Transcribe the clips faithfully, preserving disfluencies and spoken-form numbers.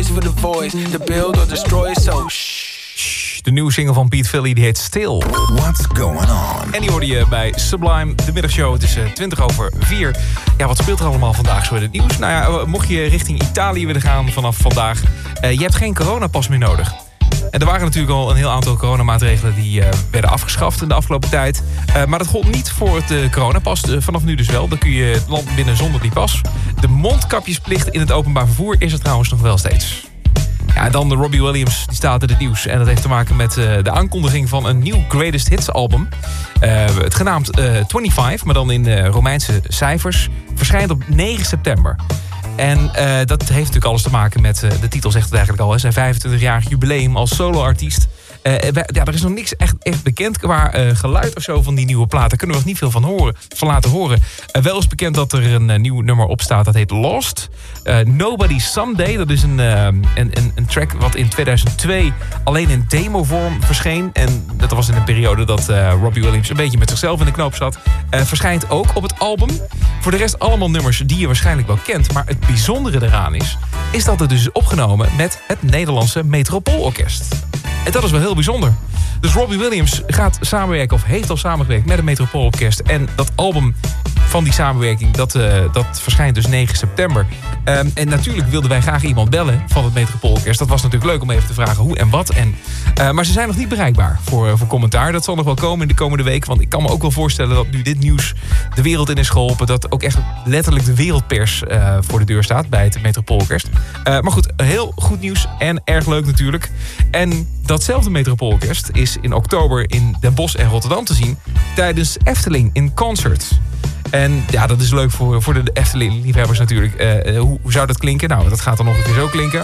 noise for the voice, to build or destroy, so shh. De nieuwe single van Pete Philly, die heet Still. What's going on? En die hoorde je bij Sublime, de middagshow. Het is uh, twintig over vier. Ja, wat speelt er allemaal vandaag zo in het nieuws? Nou ja, mocht je richting Italië willen gaan vanaf vandaag... Uh, je hebt geen coronapas meer nodig. En er waren natuurlijk al een heel aantal coronamaatregelen... die uh, werden afgeschaft in de afgelopen tijd. Uh, maar dat gold niet voor het uh, coronapas. Uh, vanaf nu dus wel. Dan kun je het land binnen zonder die pas. De mondkapjesplicht in het openbaar vervoer is er trouwens nog wel steeds. Ja, en dan de Robbie Williams, die staat in het nieuws. En dat heeft te maken met uh, de aankondiging van een nieuw Greatest Hits album. Uh, het genaamd uh, vijfentwintig, maar dan in uh, Romeinse cijfers. Verschijnt op negen september. En uh, dat heeft natuurlijk alles te maken met, uh, de titel zegt het eigenlijk al... Hè, zijn vijfentwintigjarig jubileum als soloartiest. Uh, ja, er is nog niks echt, echt bekend qua uh, geluid of zo van die nieuwe plaat. Daar kunnen we nog niet veel van, horen, van laten horen. Uh, wel is bekend dat er een uh, nieuw nummer op staat. Dat heet Lost. Uh, Nobody Someday. Dat is een, uh, een, een, een track wat in tweeduizend twee alleen in demovorm verscheen. En dat was in een periode dat uh, Robbie Williams een beetje met zichzelf in de knoop zat. Uh, verschijnt ook op het album. Voor de rest allemaal nummers die je waarschijnlijk wel kent. Maar het bijzondere eraan is, is dat het dus is opgenomen met het Nederlandse Metropoolorkest. En dat is wel heel bijzonder. Dus Robbie Williams gaat samenwerken, of heeft al samengewerkt met het Metropoolorkest. En dat album van die samenwerking, dat, uh, dat verschijnt dus negen september. Um, en natuurlijk wilden wij graag iemand bellen van het Metropoolorkest. Dat was natuurlijk leuk om even te vragen hoe en wat. En, uh, maar ze zijn nog niet bereikbaar voor, uh, voor commentaar. Dat zal nog wel komen in de komende week. Want ik kan me ook wel voorstellen dat nu dit nieuws de wereld in is geholpen. Dat ook echt letterlijk de wereldpers uh, voor de deur staat bij het Metropoolorkest. Uh, maar goed, heel goed nieuws en erg leuk natuurlijk. En datzelfde Metropoolorkest is in oktober in Den Bosch en Rotterdam te zien tijdens Efteling in Concert. En ja, dat is leuk voor, voor de Efteling-liefhebbers natuurlijk. Uh, hoe, hoe zou dat klinken? Nou, dat gaat dan nog een keer zo klinken.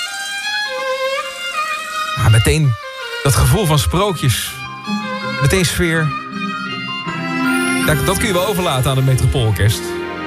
Ah, meteen dat gevoel van sprookjes. Meteen sfeer. Dat, dat kun je wel overlaten aan het Metropoolorkest.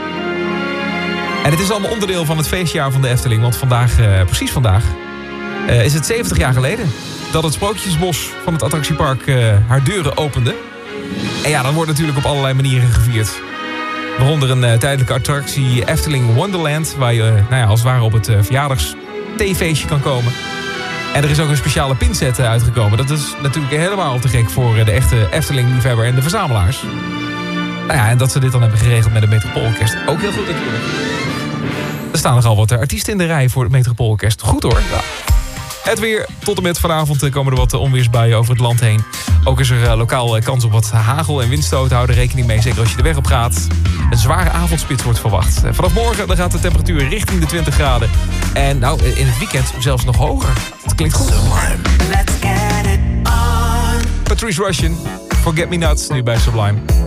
En het is allemaal onderdeel van het feestjaar van de Efteling. Want vandaag, uh, precies vandaag, uh, is het zeventig jaar geleden... dat het Sprookjesbos van het attractiepark uh, haar deuren opende. En ja, dat wordt natuurlijk op allerlei manieren gevierd. Waaronder een uh, tijdelijke attractie Efteling Wonderland... waar je uh, nou ja, als het ware op het uh, verjaardags-theefeestje kan komen. En er is ook een speciale pinset uh, uitgekomen. Dat is natuurlijk helemaal te gek voor uh, de echte Efteling-liefhebber en de verzamelaars. Nou ja, en dat ze dit dan hebben geregeld met het Metropoolorkest. Ook heel goed natuurlijk. Er staan nogal wat artiesten in de rij voor het Metropoolorkest. Goed hoor. Ja. Het weer. Tot en met vanavond komen er wat onweersbuien over het land heen. Ook is er uh, lokaal uh, kans op wat hagel en windstoot. Hou er rekening mee, zeker als je de weg op gaat. Een zware avondspits wordt verwacht. Uh, vanaf morgen dan gaat de temperatuur richting de twintig graden. En nou, in het weekend zelfs nog hoger. Dat klinkt goed. Sublime. Let's get it on. Patrice Rushen, Forget Me Not, nu bij Sublime.